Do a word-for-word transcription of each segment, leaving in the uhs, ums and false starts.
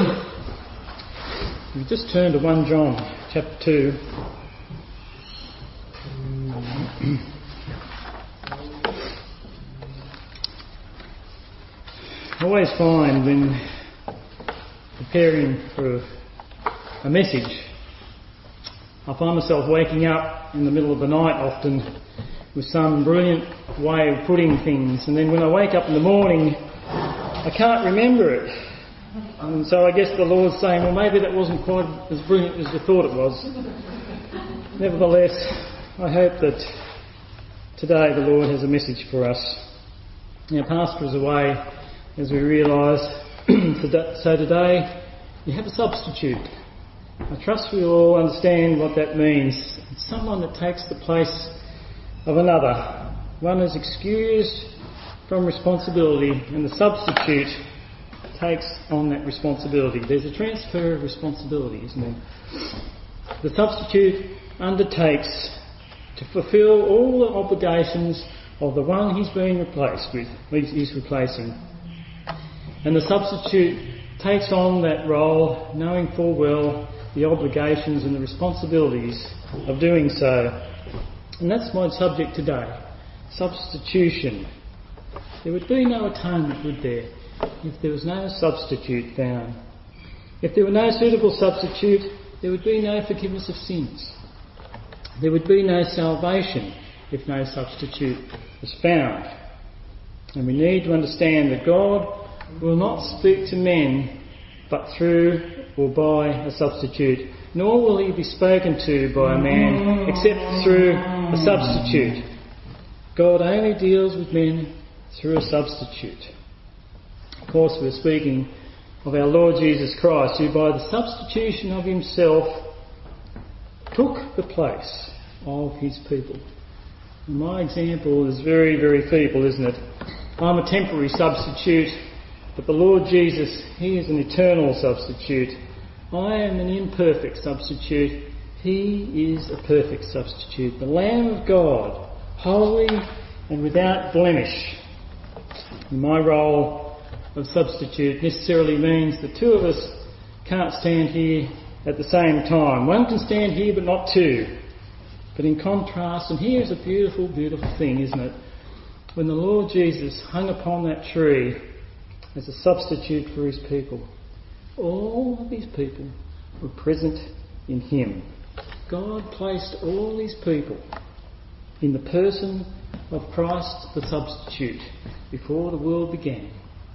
We just turn to First John chapter two. I always find when preparing for a message, I find myself waking up in the middle of the night often with some brilliant way of putting things, and then when I wake up in the morning I can't remember it. And so I guess the Lord's saying, well, maybe that wasn't quite as brilliant as you thought it was. Nevertheless, I hope that today the Lord has a message for us. Our pastor is away, as we realise, so today you have a substitute. I trust we all understand what that means. It's someone that takes the place of another. One is excused from responsibility, and the substitute takes on that responsibility. There's a transfer of responsibility, isn't there? The substitute undertakes to fulfil all the obligations of the one he's being replaced with, he's replacing. And the substitute takes on that role, knowing full well the obligations and the responsibilities of doing so. And that's my subject today, substitution. There would be no atonement, would there, if there was no substitute found? If there were no suitable substitute, there would be no forgiveness of sins. There would be no salvation if no substitute was found. And we need to understand that God will not speak to men but through or by a substitute, nor will he be spoken to by a man except through a substitute. God only deals with men through a substitute. Of course, we're speaking of our Lord Jesus Christ, who by the substitution of himself took the place of his people. And my example is very, very feeble, isn't it? I'm a temporary substitute, but the Lord Jesus, he is an eternal substitute. I am an imperfect substitute. He is a perfect substitute. The Lamb of God, holy and without blemish. And my role of substitute necessarily means that two of us can't stand here at the same time. One can stand here but not two. But in contrast, and here's a beautiful, beautiful thing, isn't it? When the Lord Jesus hung upon that tree as a substitute for his people, all of his people were present in him. God placed all his people in the person of Christ the substitute before the world began.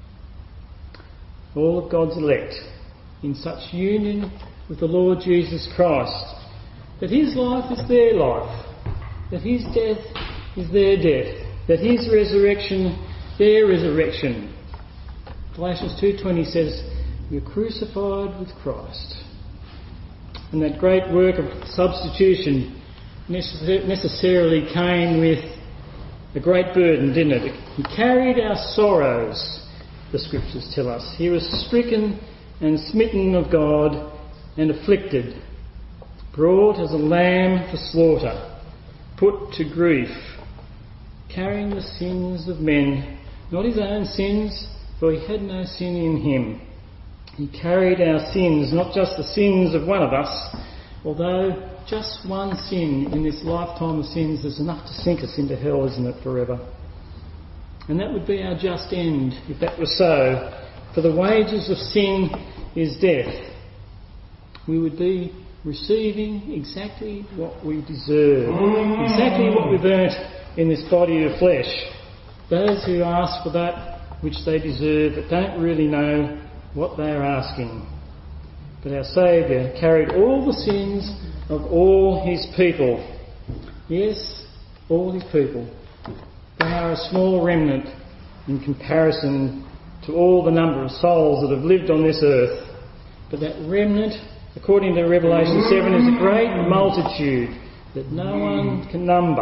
All of God's elect in such union with the Lord Jesus Christ that his life is their life, that his death is their death, that his resurrection, their resurrection. Galatians two twenty says, you're crucified with Christ. And that great work of substitution necessarily came with a great burden, didn't it? He carried our sorrows, the scriptures tell us. He was stricken and smitten of God and afflicted, brought as a lamb for slaughter, put to grief, carrying the sins of men, not his own sins, for he had no sin in him. He carried our sins, not just the sins of one of us, although just one sin in this lifetime of sins is enough to sink us into hell, isn't it, forever? And that would be our just end if that were so. For the wages of sin is death. We would be receiving exactly what we deserve, exactly what we've earned in this body of flesh. Those who ask for that which they deserve but don't really know what they are asking. But our Saviour carried all the sins of all his people. Yes, all his people. They are a small remnant in comparison to all the number of souls that have lived on this earth. But that remnant, according to Revelation seven, is a great multitude that no one can number.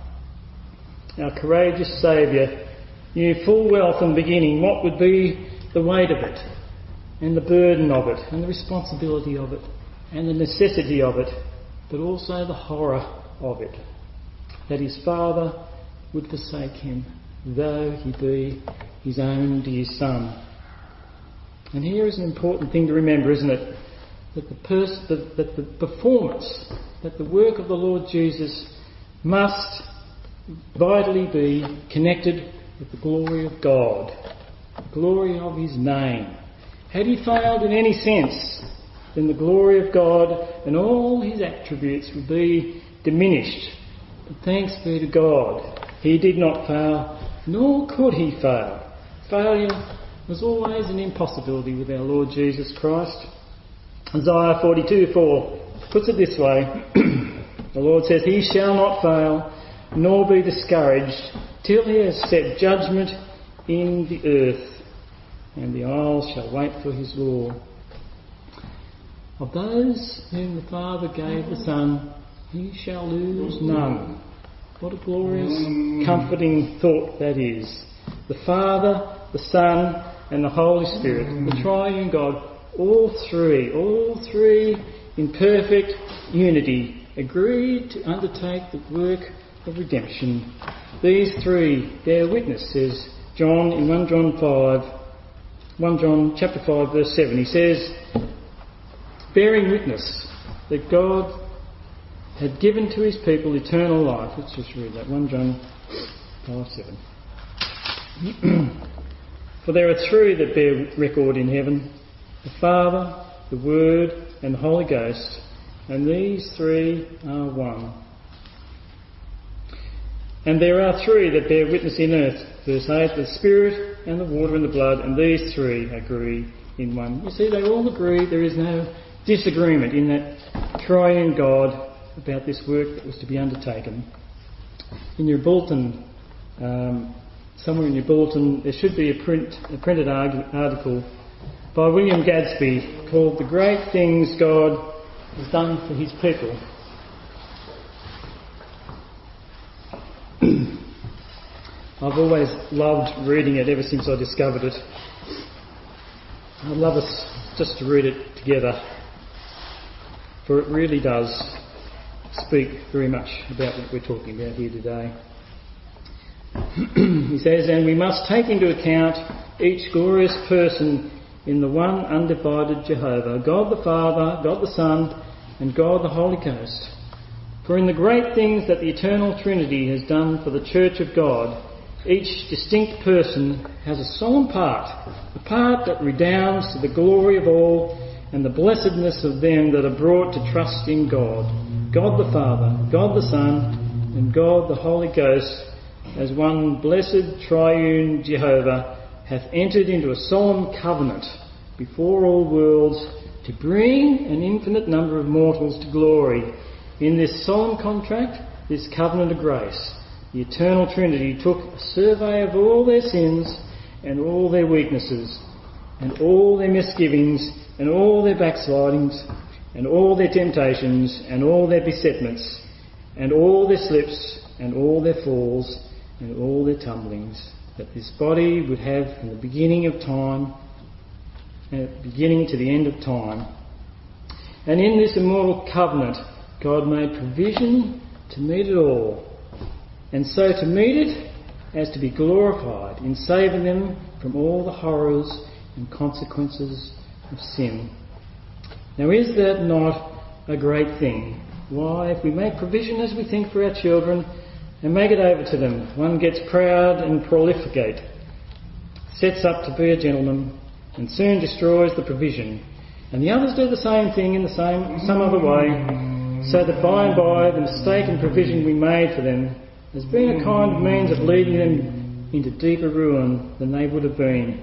Our courageous Saviour knew full well from the beginning what would be the weight of it, and the burden of it, and the responsibility of it, and the necessity of it, but also the horror of it, that his Father would forsake him, though he be his own dear Son. And here is an important thing to remember, isn't it? That the, pers- that, that the performance, that the work of the Lord Jesus must vitally be connected with the glory of God, the glory of his name. Had he failed in any sense, then the glory of God and all his attributes would be diminished. But thanks be to God, he did not fail, nor could he fail. Failure was always an impossibility with our Lord Jesus Christ. Isaiah forty-two four puts it this way. The Lord says, he shall not fail, nor be discouraged, till he has set judgment in the earth, and the isles shall wait for his law. Of those whom the Father gave the Son, he shall lose none. What a glorious, comforting thought that is. The Father, the Son, and the Holy Spirit, the triune God, all three, all three in perfect unity, agreed to undertake the work of redemption. These three bear witness, says John in First John five, First John chapter five verse seven. He says, bearing witness that God had given to his people eternal life. Let's just read that. First John five seven. For there are three that bear record in heaven, the Father, the Word, and the Holy Ghost, and these three are one. And there are three that bear witness in earth, verse eight, the Spirit and the water and the blood, and these three agree in one. You see, they all agree. There is no disagreement in that triune God about this work that was to be undertaken. In your bulletin, um, somewhere in your bulletin, there should be a, print, a printed article by William Gadsby called The Great Things God Has Done for His People. I've always loved reading it ever since I discovered it. I'd love us just to read it together, for it really does speak very much about what we're talking about here today. He says, and we must take into account each glorious person in the one undivided Jehovah, God the Father, God the Son, and God the Holy Ghost. For in the great things that the eternal Trinity has done for the Church of God, each distinct person has a solemn part, a part that redounds to the glory of all and the blessedness of them that are brought to trust in God, God the Father, God the Son, and God the Holy Ghost, as one blessed triune Jehovah hath entered into a solemn covenant before all worlds to bring an infinite number of mortals to glory. In this solemn contract, this covenant of grace, the eternal Trinity took a survey of all their sins and all their weaknesses and all their misgivings and all their backslidings and all their temptations and all their besetments and all their slips and all their falls and all their tumblings, that this body would have from the beginning of time, uh, beginning to the end of time. And in this immortal covenant, God made provision to meet it all, and so to meet it as to be glorified in saving them from all the horrors and consequences of sin. Now, is that not a great thing? Why, if we make provision, as we think, for our children and make it over to them, one gets proud and prolificate, sets up to be a gentleman, and soon destroys the provision. And the others do the same thing in the same some other way, so that by and by the mistaken provision we made for them has been a kind of means of leading them into deeper ruin than they would have been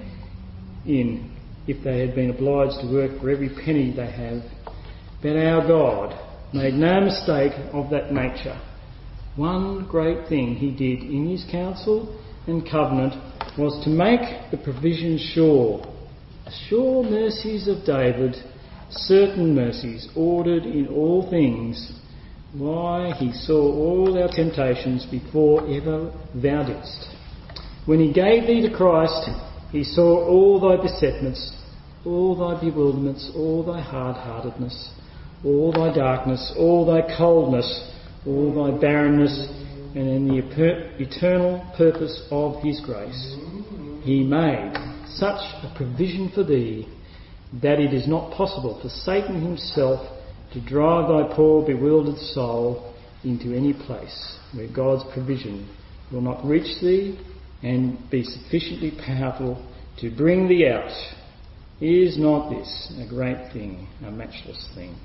in if they had been obliged to work for every penny they have. But our God made no mistake of that nature. One great thing he did in his counsel and covenant was to make the provision sure. Sure mercies of David, certain mercies ordered in all things. Why, he saw all our temptations before ever thou didst. When he gave thee to Christ, he saw all thy besetments, all thy bewilderments, all thy hard-heartedness, all thy darkness, all thy coldness, all thy barrenness, and in the eternal purpose of his grace, he made such a provision for thee that it is not possible for Satan himself to drive thy poor bewildered soul into any place where God's provision will not reach thee and be sufficiently powerful to bring thee out. Is not this a great thing, a matchless thing?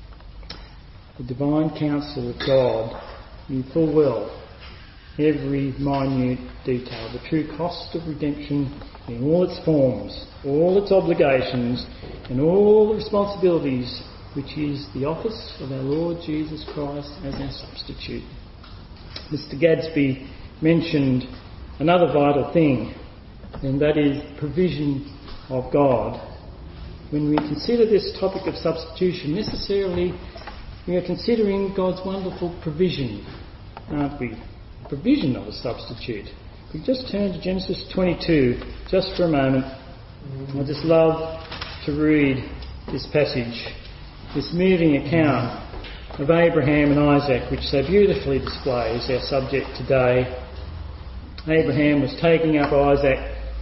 The divine counsel of God knew full well every minute detail, the true cost of redemption in all its forms, all its obligations, and all the responsibilities, which is the office of our Lord Jesus Christ as our substitute. Mister Gadsby mentioned another vital thing, and that is provision of God. When we consider this topic of substitution, necessarily we are considering God's wonderful provision, aren't we? Provision of a substitute. If we just turn to Genesis twenty-two just for a moment, I just love to read this passage, this moving account of Abraham and Isaac, which so beautifully displays our subject today. Abraham was taking up Isaac,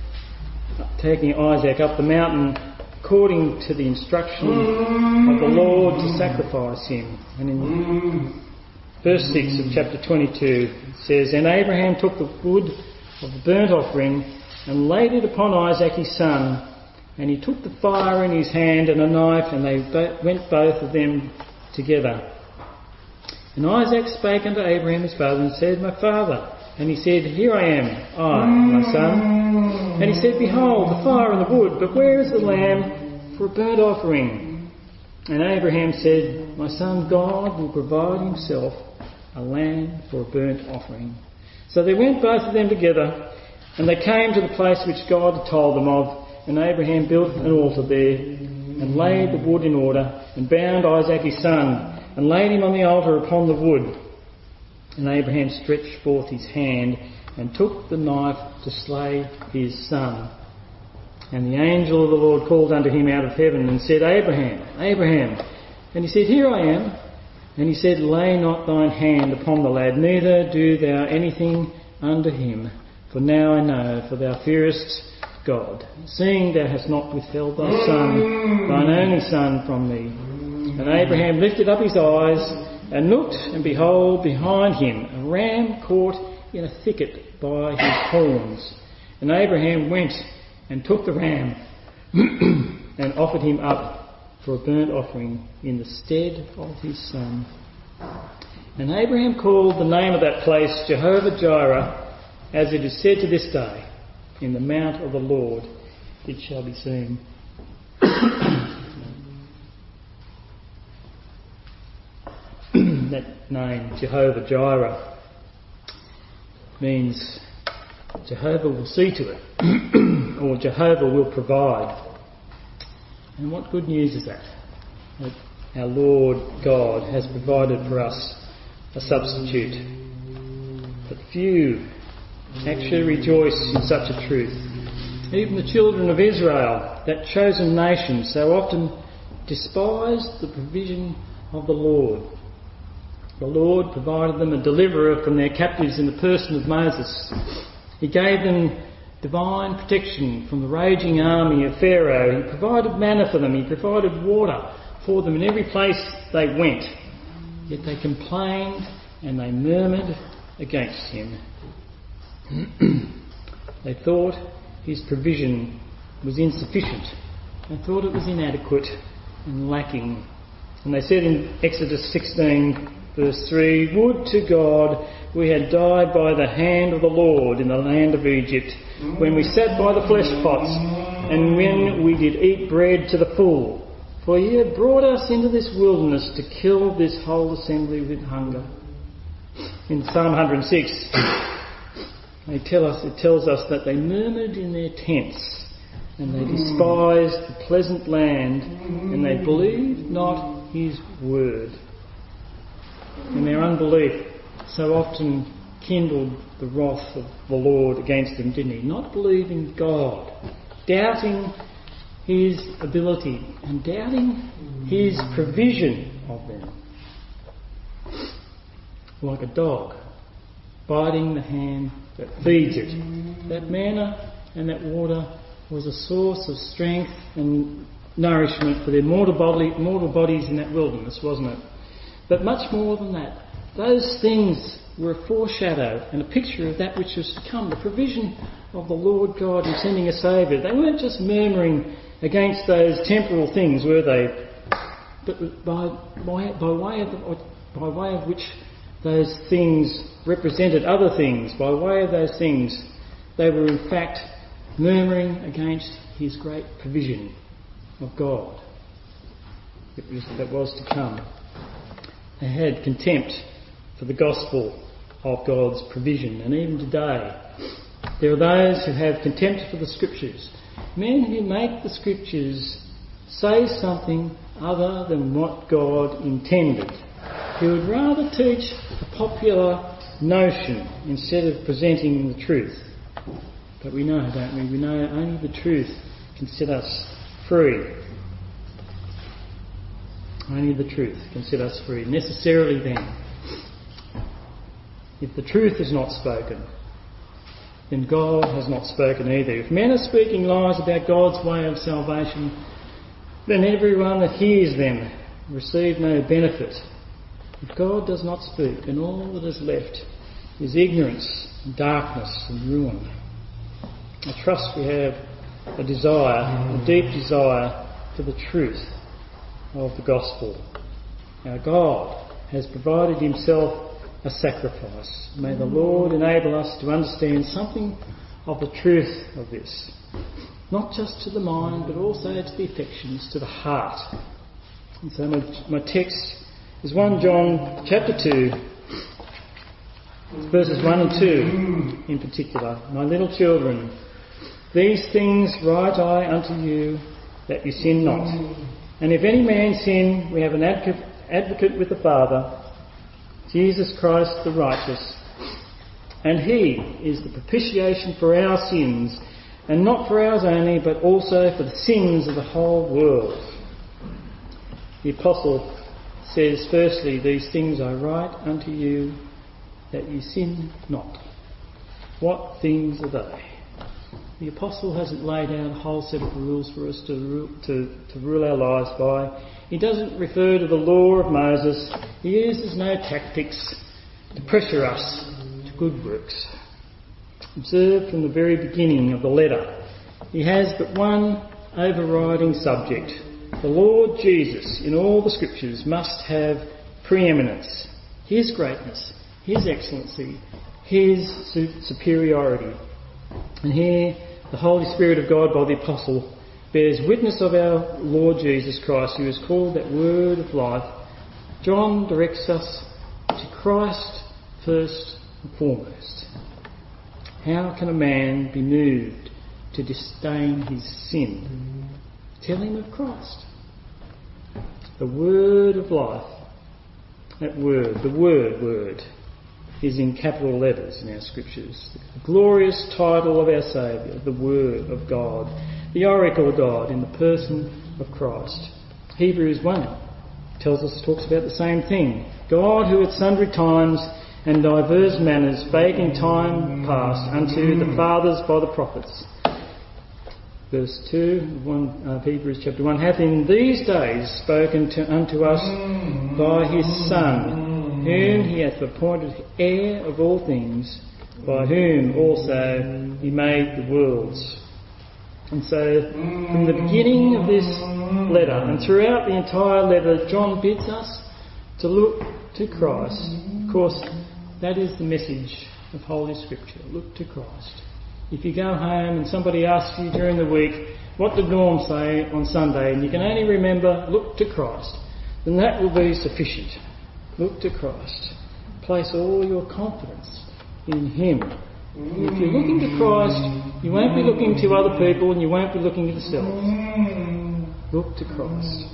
taking Isaac up the mountain according to the instruction of the Lord to sacrifice him. And in verse six of chapter twenty-two it says, "And Abraham took the wood of the burnt offering and laid it upon Isaac his son, and he took the fire in his hand and a knife, and they went both of them together. And Isaac spake unto Abraham his father and said, My father. And he said, Here I am, I, my son. And he said, Behold, the fire and the wood, but where is the lamb for a burnt offering? And Abraham said, My son, God will provide himself a lamb for a burnt offering. So they went both of them together, and they came to the place which God had told them of. And Abraham built an altar there, and laid the wood in order, and bound Isaac his son, and laid him on the altar upon the wood. And Abraham stretched forth his hand, and took the knife to slay his son. And the angel of the Lord called unto him out of heaven, and said, Abraham, Abraham. And he said, Here I am. And he said, Lay not thine hand upon the lad, neither do thou anything unto him. For now I know, for thou fearest God, seeing thou hast not withheld thy son, thine only son, from me. And Abraham lifted up his eyes, and looked, and behold, behind him a ram caught in a thicket by his horns. And Abraham went and took the ram, and offered him up for a burnt offering in the stead of his son. And Abraham called the name of that place Jehovah-Jireh, as it is said to this day, In the mount of the Lord it shall be seen. That name, Jehovah-Jireh, means Jehovah will see to it, or Jehovah will provide. And what good news is that? That our Lord God has provided for us a substitute. But few actually rejoice in such a truth. Even the children of Israel, that chosen nation, so often despised the provision of the Lord. The Lord provided them a deliverer from their captives in the person of Moses. He gave them divine protection from the raging army of Pharaoh. He provided manna for them. He provided water for them in every place they went. Yet they complained and they murmured against him. They thought his provision was insufficient. They thought it was inadequate and lacking. And they said in Exodus sixteen, verse three, Would to God we had died by the hand of the Lord in the land of Egypt, when we sat by the flesh pots, and when we did eat bread to the full. For ye have brought us into this wilderness to kill this whole assembly with hunger. In Psalm one hundred six, they tell us, it tells us that they murmured in their tents, and they despised the pleasant land, and they believed not his word. And their unbelief so often kindled the wrath of the Lord against them, didn't he? Not believing God, doubting his ability and doubting his provision of them. Like a dog biting the hand that feeds it. That manna and that water was a source of strength and nourishment for their mortal, body, mortal bodies in that wilderness, wasn't it? But much more than that, those things were a foreshadow and a picture of that which was to come, the provision of the Lord God in sending a Saviour. They weren't just murmuring against those temporal things, were they? But by, by, by, way of the, by way of which those things represented other things, by way of those things, they were in fact murmuring against his great provision of God that was, that was to come. They had contempt for the gospel of God's provision, and even today there are those who have contempt for the scriptures, men who make the scriptures say something other than what God intended, who would rather teach a popular notion instead of presenting the truth. But we know, don't we? We know only the truth can set us free. Only the truth can set us free. Necessarily then, if the truth is not spoken, then God has not spoken either. If men are speaking lies about God's way of salvation, then everyone that hears them receive no benefit. If God does not speak, then all that is left is ignorance, and darkness and ruin. I trust we have a desire, a deep desire for the truth of the gospel. Our God has provided himself a sacrifice. May the Lord enable us to understand something of the truth of this, not just to the mind but also to the affections, to the heart. And so my, my text is First John chapter two, verses one and two in particular. My little children, these things write I unto you, that you sin not. And if any man sin, we have an advocate with the Father, Jesus Christ the righteous. And he is the propitiation for our sins, and not for ours only, but also for the sins of the whole world. The Apostle says, firstly, these things I write unto you, that you sin not. What things are they? The Apostle hasn't laid out a whole set of rules for us to rule, to, to rule our lives by. He doesn't refer to the law of Moses. He uses no tactics to pressure us to good works. Observe from the very beginning of the letter, he has but one overriding subject. The Lord Jesus in all the scriptures must have preeminence. His greatness, his excellency, his superiority. And here the Holy Spirit of God by the Apostle bears witness of our Lord Jesus Christ, who is called that Word of life. John directs us to Christ first and foremost. How can a man be moved to disdain his sin? Tell him of Christ. The Word of life, that word, the word, word, is in capital letters in our scriptures. The glorious title of our Saviour, the Word of God, the oracle of God in the person of Christ. Hebrews one tells us, talks about the same thing. God, who at sundry times and divers manners spake in time past unto the fathers by the prophets. Verse two one, uh, Hebrews chapter one, hath in these days spoken to, unto us by his Son, whom he hath appointed heir of all things, by whom also he made the worlds. And so, from the beginning of this letter and throughout the entire letter, John bids us to look to Christ. Of course, that is the message of Holy Scripture. Look to Christ. If you go home and somebody asks you during the week, what did Norm say on Sunday, and you can only remember, look to Christ, then that will be sufficient. Look to Christ. Place all your confidence in him. And if you're looking to Christ, you won't be looking to other people and you won't be looking at yourself. Look to Christ.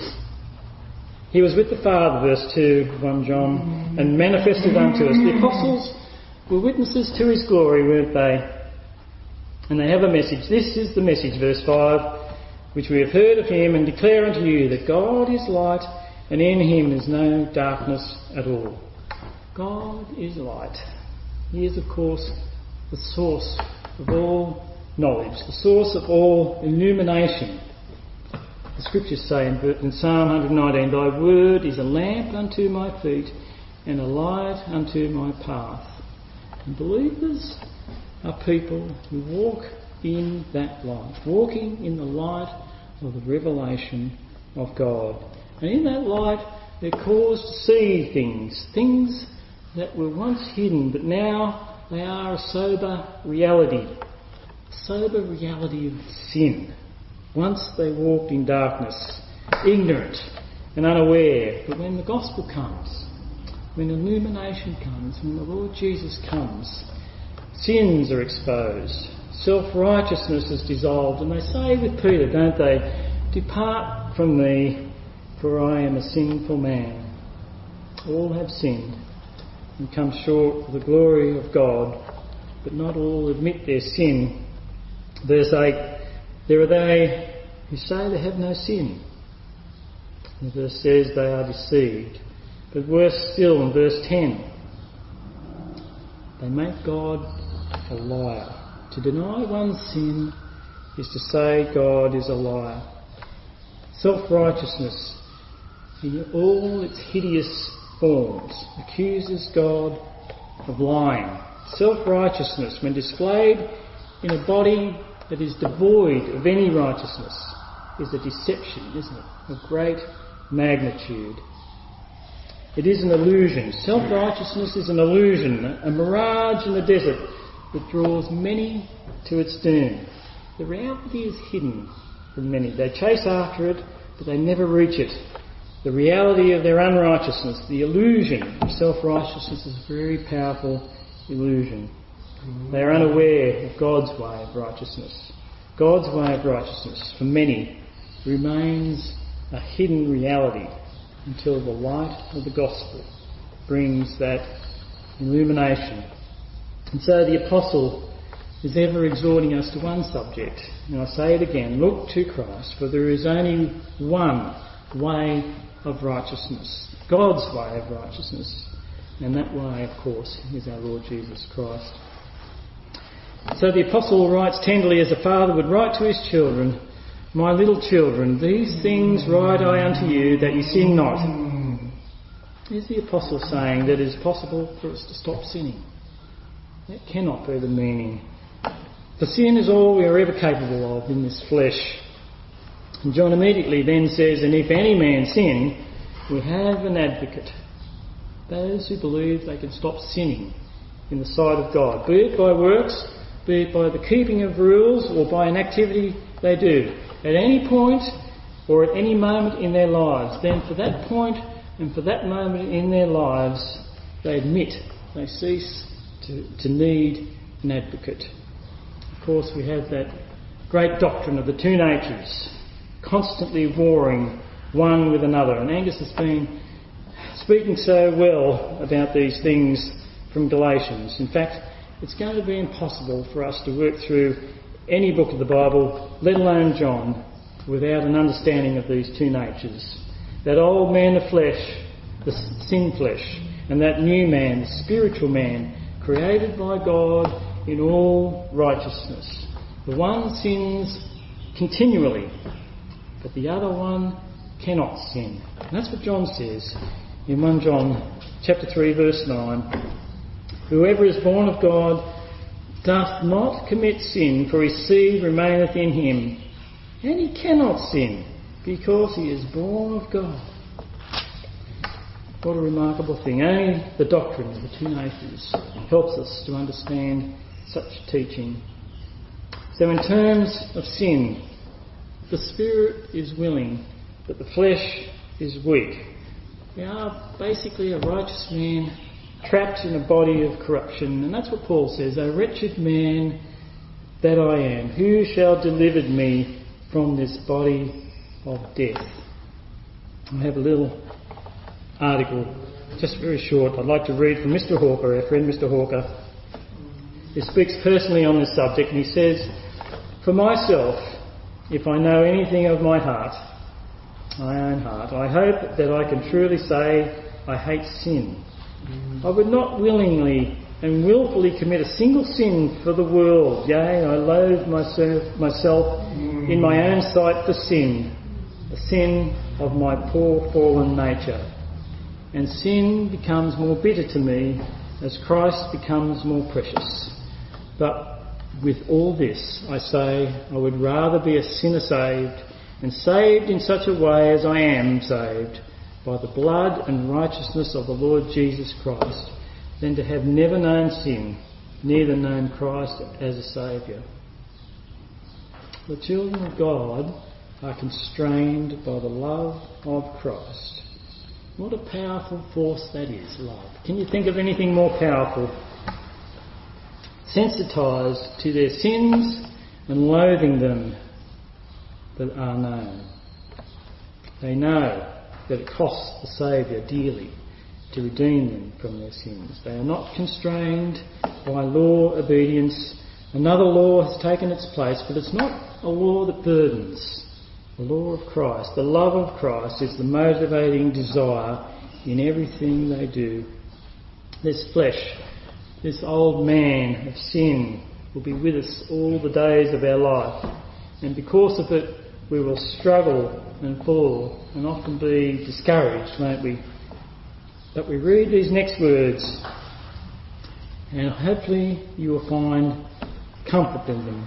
He was with the Father, verse two, First John, and manifested unto us. The apostles were witnesses to his glory, weren't they? And they have a message. This is the message, verse five, which we have heard of him and declare unto you, that God is light, and in him is no darkness at all. God is light. He is, of course, the source of all knowledge, the source of all illumination. The scriptures say in, in Psalm one nineteen, "Thy word is a lamp unto my feet and a light unto my path." And believers are people who walk in that light, walking in the light of the revelation of God. And in that light, they're caused to see things, things that were once hidden, but now they are a sober reality, a sober reality of sin. Once they walked in darkness, ignorant and unaware, but when the gospel comes, when illumination comes, when the Lord Jesus comes, sins are exposed, self-righteousness is dissolved, and they say with Peter, don't they, "Depart from me, for I am a sinful man." All have sinned and come short of the glory of God, but not all admit their sin. Verse eight, "There are they who say they have no sin." The verse says they are deceived. But worse still, in verse ten, they make God a liar. To deny one's sin is to say God is a liar. Self-righteousness, in all its hideous forms, accuses God of lying. Self-righteousness, when displayed in a body that is devoid of any righteousness, is a deception, isn't it, of great magnitude. It is an illusion. Self-righteousness is an illusion, a mirage in the desert that draws many to its doom. The reality is hidden from many. They chase after it, but they never reach it. The reality of their unrighteousness, the illusion of self-righteousness, is a very powerful illusion. They are unaware of God's way of righteousness. God's way of righteousness, for many, remains a hidden reality until the light of the gospel brings that illumination. And so the apostle is ever exhorting us to one subject. And I say it again, look to Christ, for there is only one way of righteousness, God's way of righteousness. And that way, of course, is our Lord Jesus Christ. So the apostle writes tenderly as a father would write to his children, "My little children, these things write I unto you, that ye sin not." Is the apostle saying that it is possible for us to stop sinning? That cannot be the meaning. For sin is all we are ever capable of in this flesh. And John immediately then says, "And if any man sin, we have an advocate." Those who believe they can stop sinning in the sight of God, be it by works, be it by the keeping of rules, or by an activity they do, at any point or at any moment in their lives, then for that point and for that moment in their lives, they admit they cease to, to need an advocate. Of course, we have that great doctrine of the two natures, constantly warring one with another. And Angus has been speaking so well about these things from Galatians. In fact, it's going to be impossible for us to work through any book of the Bible, let alone John, without an understanding of these two natures. That old man of flesh, the sin flesh, and that new man, the spiritual man, created by God in all righteousness. The one sins continually, but the other one cannot sin. And that's what John says in First John chapter three, verse nine. "Whoever is born of God doth not commit sin, for his seed remaineth in him, and he cannot sin, because he is born of God." What a remarkable thing. Only the doctrine of the two natures helps us to understand such teaching. So in terms of sin, the spirit is willing, but the flesh is weak. We are basically a righteous man trapped in a body of corruption. And that's what Paul says, "O wretched man that I am, who shall deliver me from this body of death?" I have a little article, just very short, I'd like to read from Mister Hawker, our friend Mister Hawker, who speaks personally on this subject, and he says, "For myself, if I know anything of my heart, my own heart, I hope that I can truly say I hate sin. I would not willingly and wilfully commit a single sin for the world. Yea, I loathe myself, myself in my own sight for sin. the sin of my poor fallen nature. And sin becomes more bitter to me as Christ becomes more precious. But with all this, I say, I would rather be a sinner saved, and saved in such a way as I am saved, by the blood and righteousness of the Lord Jesus Christ, than to have never known sin, neither known Christ as a Saviour. The children of God are constrained by the love of Christ. What a powerful force that is, love. Can you think of anything more powerful? Sensitised to their sins and loathing them that are known. They know that it costs the Saviour dearly to redeem them from their sins. They are not constrained by law obedience. Another law has taken its place, but it's not a law that burdens. The law of Christ, the love of Christ, is the motivating desire in everything they do. This flesh, this old man of sin, will be with us all the days of our life, and because of it we will struggle and fall and often be discouraged, won't we? But we read these next words and hopefully you will find comfort in them.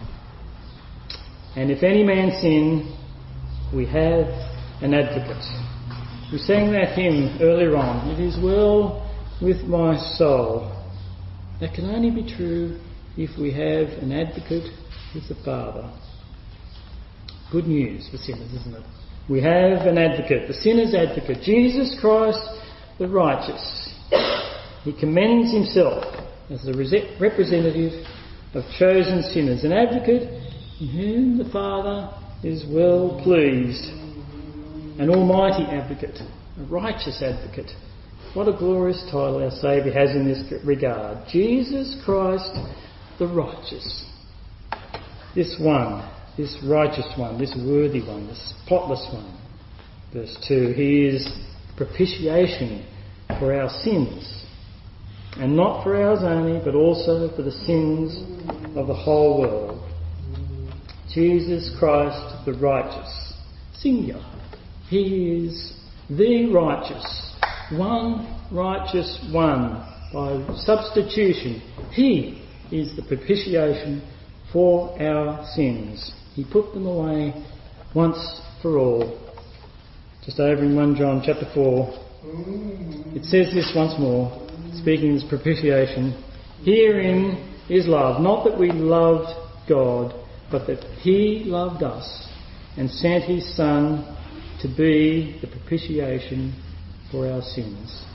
And if any man sin, we have an advocate. We sang that hymn earlier on. It is well with my soul. That can only be true if we have an advocate with the Father. Good news for sinners, isn't it? We have an advocate, the sinner's advocate, Jesus Christ the righteous. He commends himself as the representative of chosen sinners, an advocate in whom the Father is well pleased, an almighty advocate, a righteous advocate. What a glorious title our Saviour has in this regard. Jesus Christ the righteous. This one, this righteous one, this worthy one, this spotless one. Verse two, he is propitiation for our sins, and not for ours only, but also for the sins of the whole world. Jesus Christ the righteous, singular. He is the righteous, one righteous one by substitution. He is the propitiation for our sins. He put them away once for all. Just over in First John chapter four, it says this once more, speaking of this propitiation. Herein is love, not that we loved God, but that he loved us and sent his Son to be the propitiation for our sins.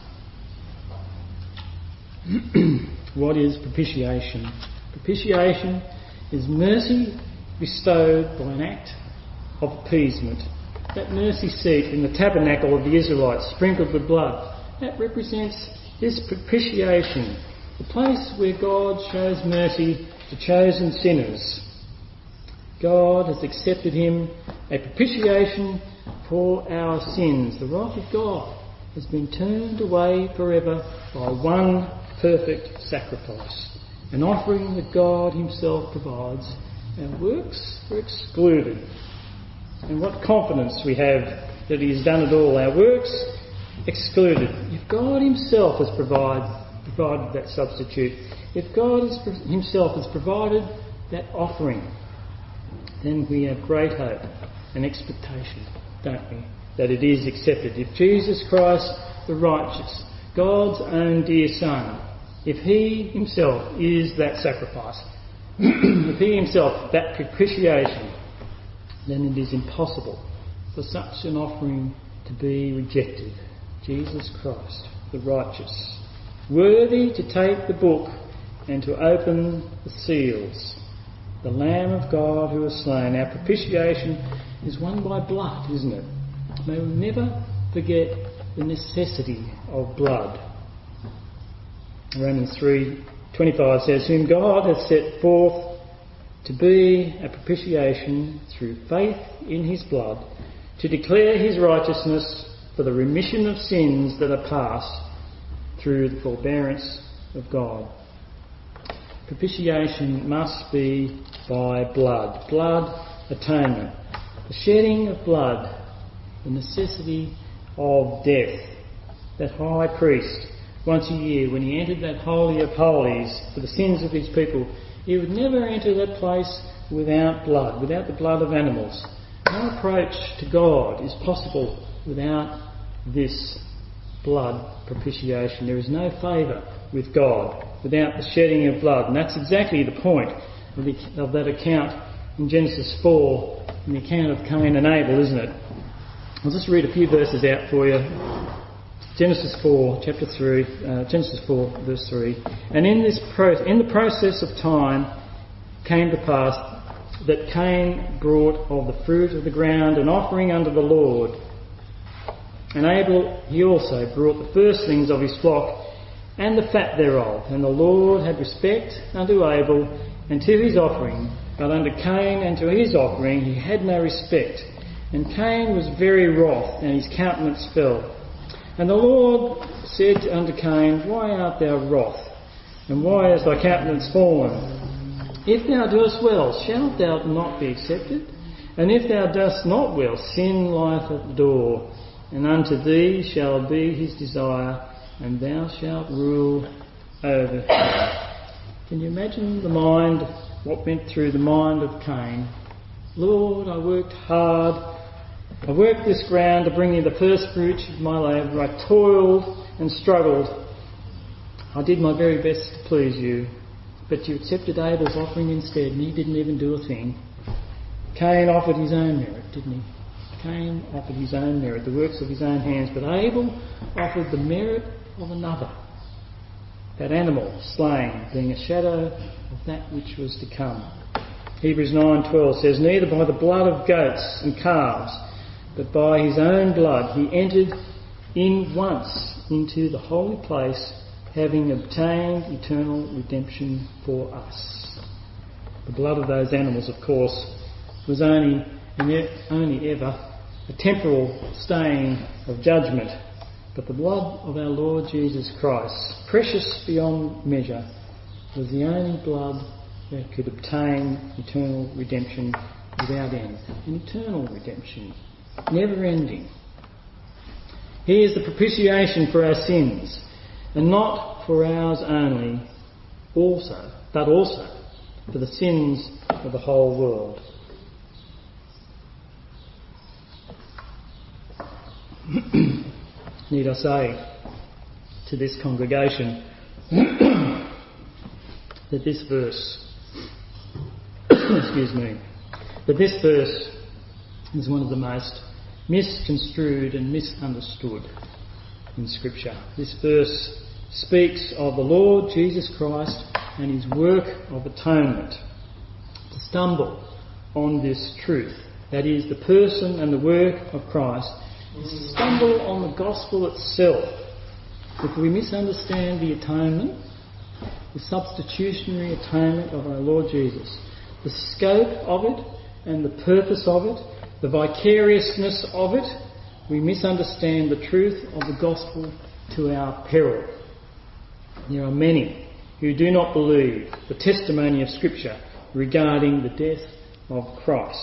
What is propitiation? Propitiation is mercy bestowed by an act of appeasement. That mercy seat in the tabernacle of the Israelites, sprinkled with blood, that represents this propitiation, the place where God shows mercy to chosen sinners. God has accepted him a propitiation for our sins. The wrath of God has been turned away forever by one perfect sacrifice, an offering that God himself provides. Our works are excluded. And what confidence we have that he has done it all. Our works excluded. If God himself has provide, provided that substitute, if God has, himself has provided that offering, then we have great hope and expectation, don't we, that it is accepted. If Jesus Christ the righteous, God's own dear Son, if he himself is that sacrifice, if he himself that propitiation, then it is impossible for such an offering to be rejected. Jesus Christ the righteous, worthy to take the book and to open the seals, the Lamb of God who was slain. Our propitiation is won by blood, isn't it? May we never forget the necessity of blood. Romans three twenty-five says, whom God has set forth to be a propitiation through faith in his blood, to declare his righteousness for the remission of sins that are past through the forbearance of God. Propitiation must be by blood. Blood atonement. The shedding of blood, the necessity of death. That high priest, once a year, when he entered that Holy of Holies for the sins of his people, he would never enter that place without blood, without the blood of animals. No approach to God is possible without this blood propitiation. There is no favour with God without the shedding of blood. And that's exactly the point of, the, of that account in Genesis four, in the account of Cain and Abel, isn't it? I'll just read a few verses out for you. Genesis four, chapter three, uh, Genesis four, verse three. And in this pro- in the process of time came to pass that Cain brought of the fruit of the ground an offering unto the Lord. And Abel he also brought the firstlings of his flock and the fat thereof. And the Lord had respect unto Abel and to his offering, but unto Cain and to his offering he had no respect. And Cain was very wroth, and his countenance fell. And the Lord said unto Cain, Why art thou wroth? And why is thy countenance fallen? If thou doest well, shalt thou not be accepted? And if thou dost not well, sin lieth at the door. And unto thee shall be his desire, and thou shalt rule over him. Can you imagine the mind, what went through the mind of Cain? Lord, I worked hard. I worked this ground to bring you the first fruits of my labour. I toiled and struggled. I did my very best to please you. But you accepted Abel's offering instead, and he didn't even do a thing. Cain offered his own merit, didn't he? Cain offered his own merit, the works of his own hands. But Abel offered the merit of another. That animal slain being a shadow of that which was to come. Hebrews nine twelve says, Neither by the blood of goats and calves, but by his own blood he entered in once into the holy place, having obtained eternal redemption for us. The blood of those animals, of course, was only and only ever a temporal stain of judgment, but the blood of our Lord Jesus Christ, precious beyond measure, was the only blood that could obtain eternal redemption without end. An eternal redemption, never ending. He is the propitiation for our sins, and not for ours only, also, but also for the sins of the whole world. Need I say to this congregation that this verse, excuse me, that this verse is one of the most misconstrued and misunderstood in Scripture. This verse speaks of the Lord Jesus Christ and his work of atonement. To stumble on this truth, that is, the person and the work of Christ, is to stumble on the gospel itself. If we misunderstand the atonement, the substitutionary atonement of our Lord Jesus, the scope of it and the purpose of it, the vicariousness of it, we misunderstand the truth of the gospel to our peril. There are many who do not believe the testimony of Scripture regarding the death of Christ.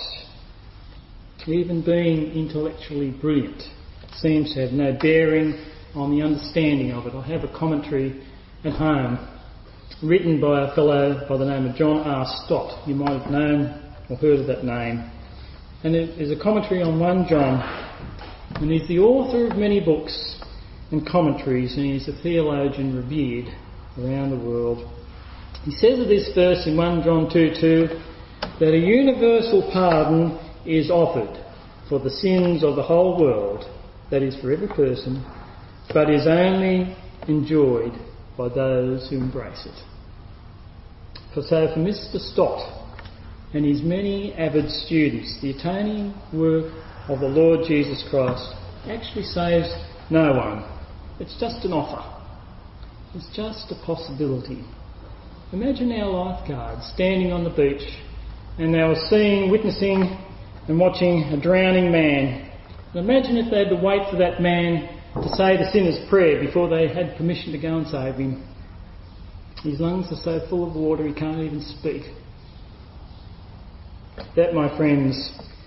Even being intellectually brilliant seems to have no bearing on the understanding of it. I have a commentary at home written by a fellow by the name of John R. Stott. You might have known or heard of that name. And it is a commentary on First John. And he's the author of many books and commentaries, and he's a theologian revered around the world. He says of this verse in First John two two that a universal pardon is offered for the sins of the whole world, that is, for every person, but is only enjoyed by those who embrace it. For so for Mister Stott and his many avid students, the atoning work of the Lord Jesus Christ actually saves no one. It's just an offer. It's just a possibility. Imagine our lifeguards standing on the beach and they were seeing, witnessing and watching a drowning man. And imagine if they had to wait for that man to say the sinner's prayer before they had permission to go and save him. His lungs are so full of water he can't even speak. That, my friends,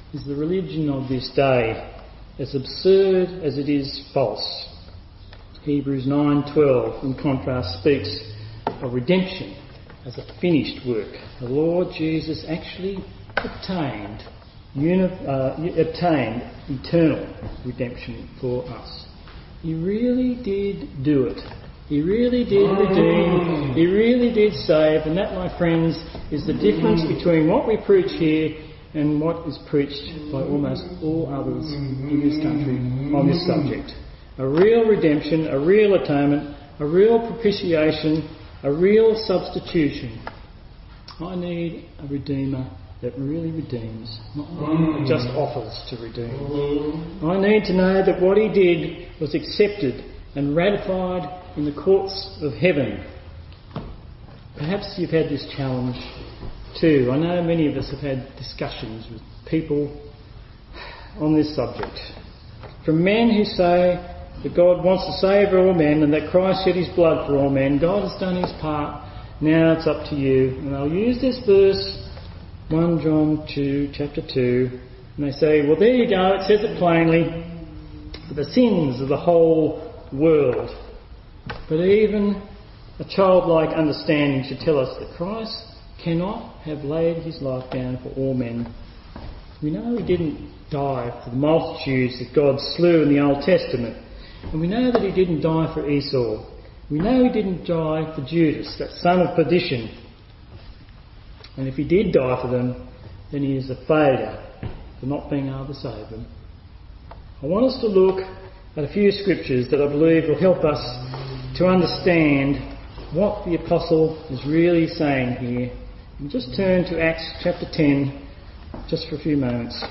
is the religion of this day, as absurd as it is false. Hebrews nine twelve, in contrast, speaks of redemption as a finished work. The Lord Jesus actually obtained, uni- uh, obtained eternal redemption for us. He really did do it. He really did redeem. He really did save. And that, my friends, is the difference between what we preach here and what is preached by almost all others in this country on this subject. A real redemption, a real atonement, a real propitiation, a real substitution. I need a redeemer that really redeems, not one that just offers to redeem. I need to know that what he did was accepted and ratified in the courts of heaven. Perhaps you've had this challenge too. I know many of us have had discussions with people on this subject. From men who say that God wants to save all men and that Christ shed his blood for all men. God has done his part. Now it's up to you. And they'll use this verse, First John two, chapter two, and they say, well, there you go, it says it plainly, for the sins of the whole world. But even a childlike understanding should tell us that Christ cannot have laid his life down for all men. We know he didn't die for the multitudes that God slew in the Old Testament. And we know that he didn't die for Esau. We know he didn't die for Judas, that son of perdition. And if he did die for them, then he is a failure for not being able to save them. I want us to look at a few scriptures that I believe will help us to understand what the apostle is really saying here. And just turn to Acts chapter ten, just for a few moments.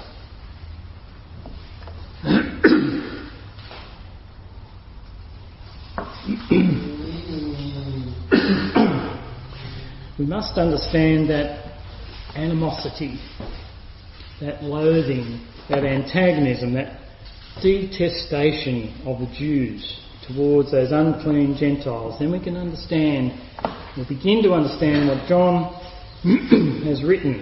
We must understand that animosity, that loathing, that antagonism, that detestation of the Jews towards those unclean Gentiles. Then we can understand, we'll begin to understand what John has written,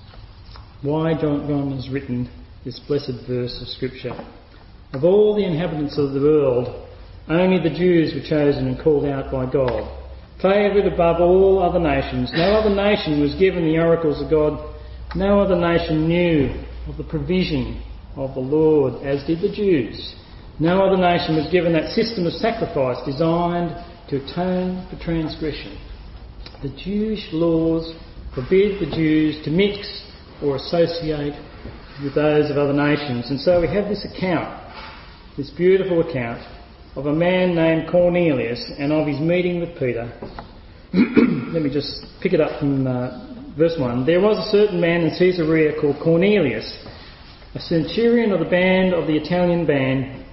why John, John has written this blessed verse of Scripture. Of all the inhabitants of the world, only the Jews were chosen and called out by God. Favoured above all other nations. No other nation was given the oracles of God. No other nation knew of the provision of the Lord as did the Jews. No other nation was given that system of sacrifice designed to atone for transgression. The Jewish laws forbid the Jews to mix or associate with those of other nations. And so we have this account, this beautiful account, of a man named Cornelius and of his meeting with Peter. Let me just pick it up from uh, verse one. There was a certain man in Caesarea called Cornelius, a centurion of the band of the Italian band,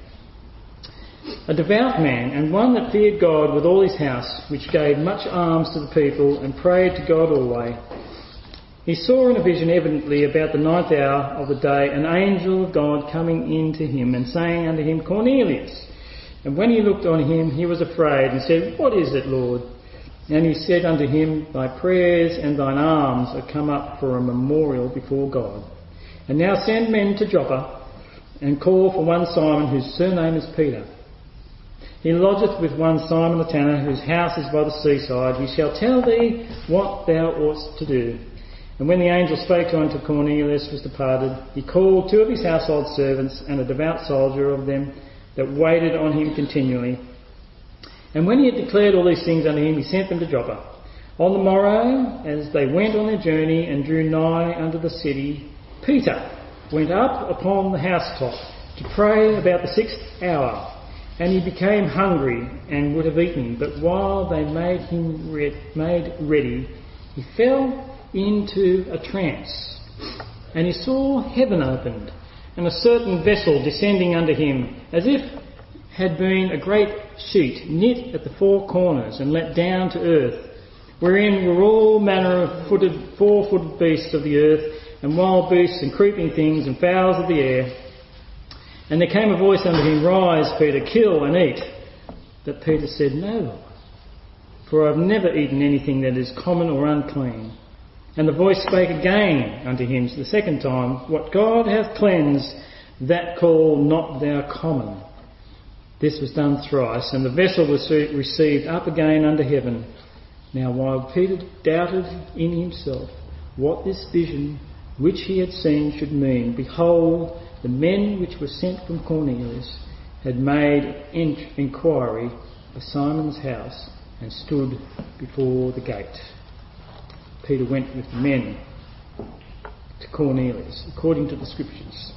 a devout man and one that feared God with all his house, which gave much alms to the people and prayed to God always. He saw in a vision evidently about the ninth hour of the day an angel of God coming in to him and saying unto him, Cornelius. And when he looked on him, he was afraid and said, What is it, Lord? And he said unto him, Thy prayers and thine alms are come up for a memorial before God. And now send men to Joppa and call for one Simon, whose surname is Peter. He lodgeth with one Simon the tanner, whose house is by the seaside. He shall tell thee what thou oughtest to do. And when the angel spake unto Cornelius was departed, he called two of his household servants and a devout soldier of them, that waited on him continually. And when he had declared all these things unto him, he sent them to Joppa. On the morrow, as they went on their journey and drew nigh unto the city, Peter went up upon the housetop to pray about the sixth hour. And he became hungry and would have eaten, but while they made him re- made ready, he fell into a trance. And he saw heaven opened, and a certain vessel descending unto him, as if had been a great sheet knit at the four corners and let down to earth, wherein were all manner of footed, four-footed beasts of the earth, and wild beasts and creeping things and fowls of the air. And there came a voice unto him, Rise, Peter, kill and eat. But Peter said, No, Lord, for I have never eaten anything that is common or unclean. And the voice spake again unto him the second time, What God hath cleansed, that call not thou common. This was done thrice, and the vessel was received up again unto heaven. Now while Peter doubted in himself what this vision which he had seen should mean, behold, the men which were sent from Cornelius had made inquiry of Simon's house and stood before the gate. Peter went with the men to Cornelius, according to the Scriptures.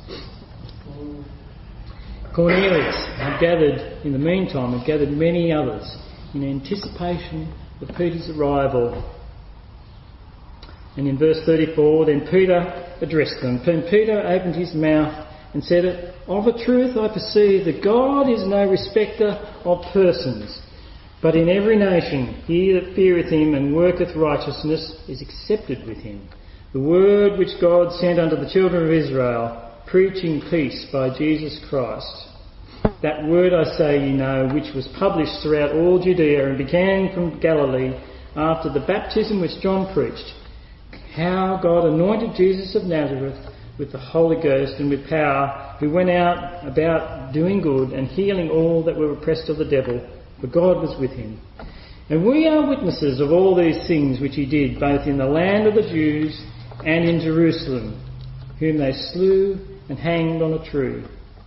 Cornelius had gathered, in the meantime, had gathered many others in anticipation of Peter's arrival. And in verse thirty-four, then Peter addressed them. Then Peter opened his mouth and said, Of a truth I perceive that God is no respecter of persons, but in every nation he that feareth him and worketh righteousness is accepted with him. The word which God sent unto the children of Israel, preaching peace by Jesus Christ. That word I say ye know, which was published throughout all Judea and began from Galilee after the baptism which John preached, how God anointed Jesus of Nazareth with the Holy Ghost and with power, who went out about doing good and healing all that were oppressed of the devil, for God was with him. And we are witnesses of all these things which he did, both in the land of the Jews and in Jerusalem, whom they slew and hanged on a tree.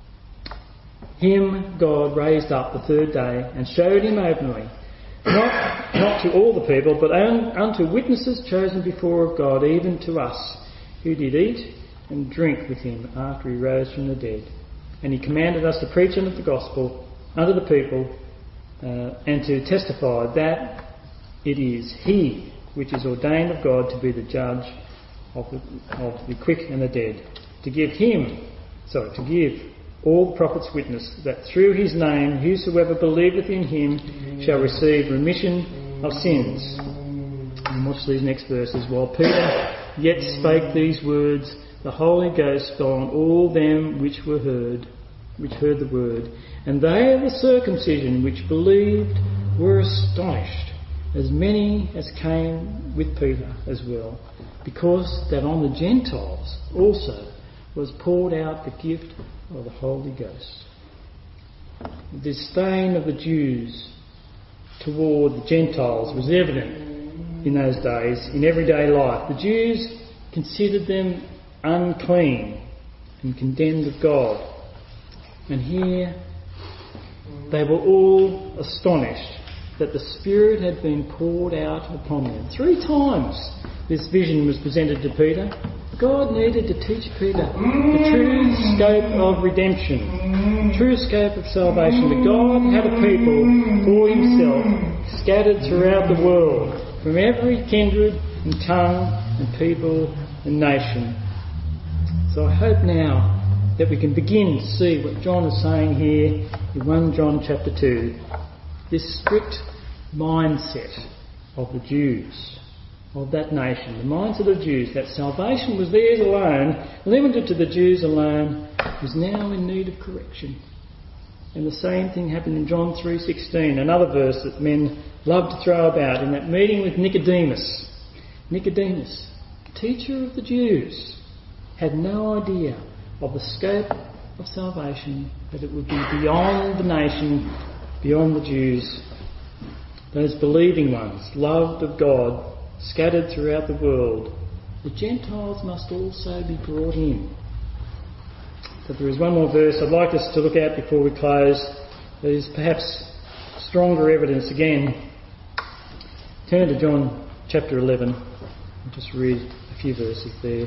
Him God raised up the third day and showed him openly, not, not to all the people, but unto witnesses chosen before of God, even to us, who did eat and drink with him after he rose from the dead. And he commanded us to preach unto the gospel unto the people, uh, and to testify that it is he which is ordained of God to be the judge of the, of the quick and the dead, to give him, sorry, to give all the prophets witness that through his name whosoever believeth in him shall receive remission of sins. And watch these next verses. While Peter yet spake these words, the Holy Ghost fell on all them which were heard, which heard the word. And they of the circumcision which believed were astonished, as many as came with Peter as well, because that on the Gentiles also was poured out the gift of the Holy Ghost. The disdain of the Jews toward the Gentiles was evident in those days, in everyday life. The Jews considered them unclean and condemned of God. And here they were all astonished that the Spirit had been poured out upon them. Three times this vision was presented to Peter. God needed to teach Peter the true scope of redemption, the true scope of salvation. That God had a people for himself scattered throughout the world, from every kindred and tongue and people and nation. So I hope now that we can begin to see what John is saying here in First John chapter two, this strict mindset of the Jews, of that nation, the minds of the Jews, that salvation was theirs alone, limited to the Jews alone, was now in need of correction. And the same thing happened in John three sixteen, another verse that men love to throw about, in that meeting with Nicodemus. Nicodemus, teacher of the Jews, had no idea of the scope of salvation, that it would be beyond the nation, beyond the Jews, those believing ones, loved of God, scattered throughout the world. The Gentiles must also be brought in. But there is one more verse I'd like us to look at before we close. That is perhaps stronger evidence again. Turn to John chapter eleven. I'll just read a few verses there.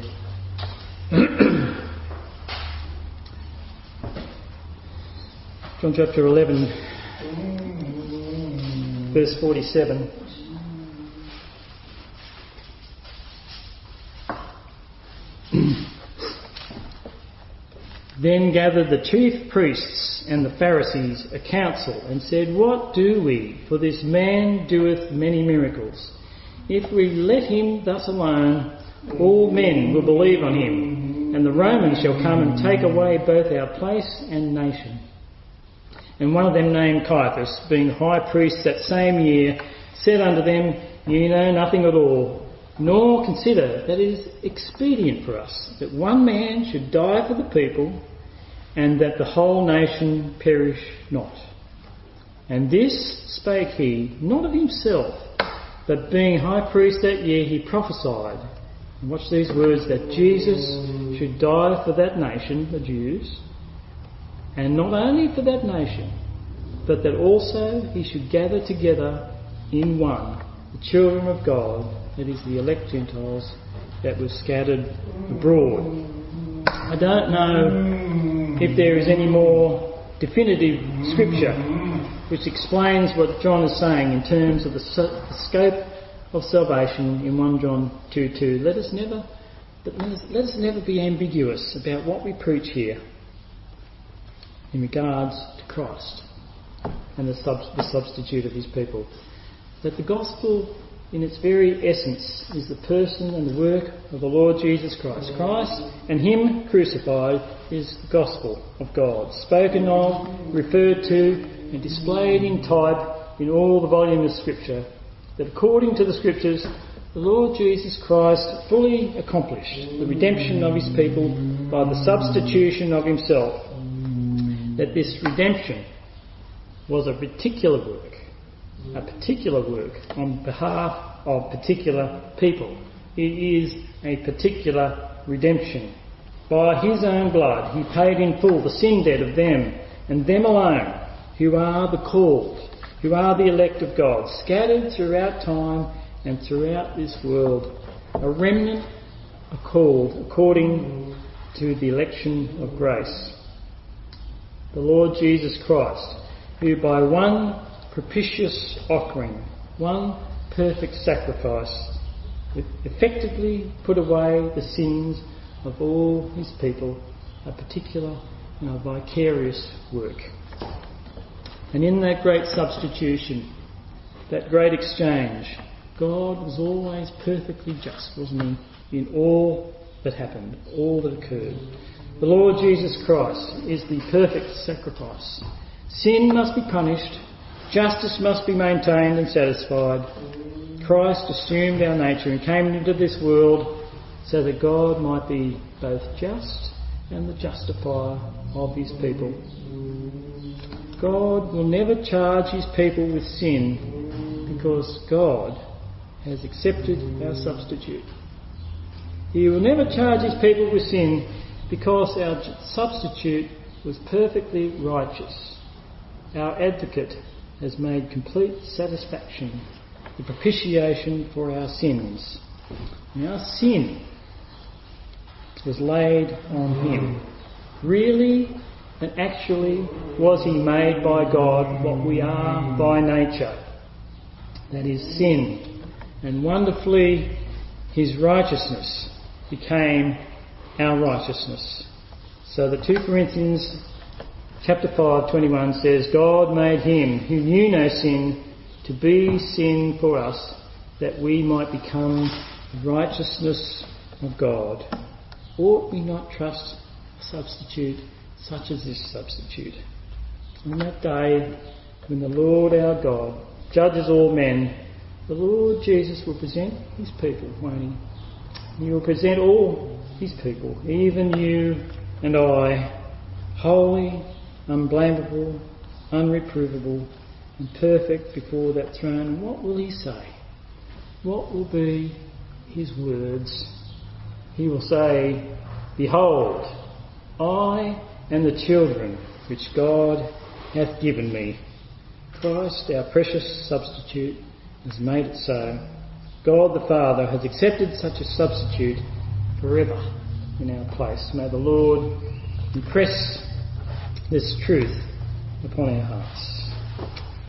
John chapter eleven, verse forty-seven. Then gathered the chief priests and the Pharisees a council, and said, What do we? For this man doeth many miracles. If we let him thus alone, all men will believe on him, and the Romans shall come and take away both our place and nation. And one of them, named Caiaphas, being high priest that same year, said unto them, Ye know nothing at all, nor consider that it is expedient for us that one man should die for the people, and that the whole nation perish not. And this spake he, not of himself, but being high priest that year, he prophesied, and watch these words, that Jesus should die for that nation, the Jews, and not only for that nation, but that also he should gather together in one the children of God, that is the elect Gentiles, that were scattered abroad. I don't know if there is any more definitive scripture which explains what John is saying in terms of the, so- the scope of salvation in First John two two. Let us never, let us, let us never be ambiguous about what we preach here in regards to Christ and the, sub- the substitute of his people. That the gospel in its very essence is the person and the work of the Lord Jesus Christ. Christ and him crucified is the gospel of God, spoken of, referred to and displayed in type in all the volume of Scripture, that according to the Scriptures the Lord Jesus Christ fully accomplished the redemption of his people by the substitution of himself, that this redemption was a particular work, a particular work on behalf of particular people. It is a particular redemption. By his own blood he paid in full the sin debt of them, and them alone, who are the called, who are the elect of God, scattered throughout time and throughout this world. A remnant are called according to the election of grace. The Lord Jesus Christ, who by one propitious offering, one perfect sacrifice, effectively put away the sins of all his people, a particular and a vicarious work. And in that great substitution, that great exchange, God was always perfectly just, wasn't he, in all that happened, all that occurred. The Lord Jesus Christ is the perfect sacrifice. Sin must be punished, justice must be maintained and satisfied. Christ assumed our nature and came into this world so that God might be both just and the justifier of his people. God will never charge his people with sin because God has accepted our substitute. He will never charge his people with sin because our substitute was perfectly righteous. Our advocate has made complete satisfaction, the propitiation for our sins. And our sin was laid on him. Really and actually was he made by God what we are by nature, that is sin. And wonderfully his righteousness became our righteousness. So that two Corinthians chapter five twenty-one says, God made him who knew no sin to be sin for us, that we might become the righteousness of God. Ought we not trust a substitute such as this substitute? On that day when the Lord our God judges all men, the Lord Jesus will present his people, won't he? He will present all his people, even you and I, holy, unblameable, unreprovable and perfect before that throne. And what will he say? What will be his words? He will say, Behold, I and the children which God hath given me. Christ, our precious substitute, has made it so. God the Father has accepted such a substitute forever in our place. May the Lord impress this truth upon our hearts.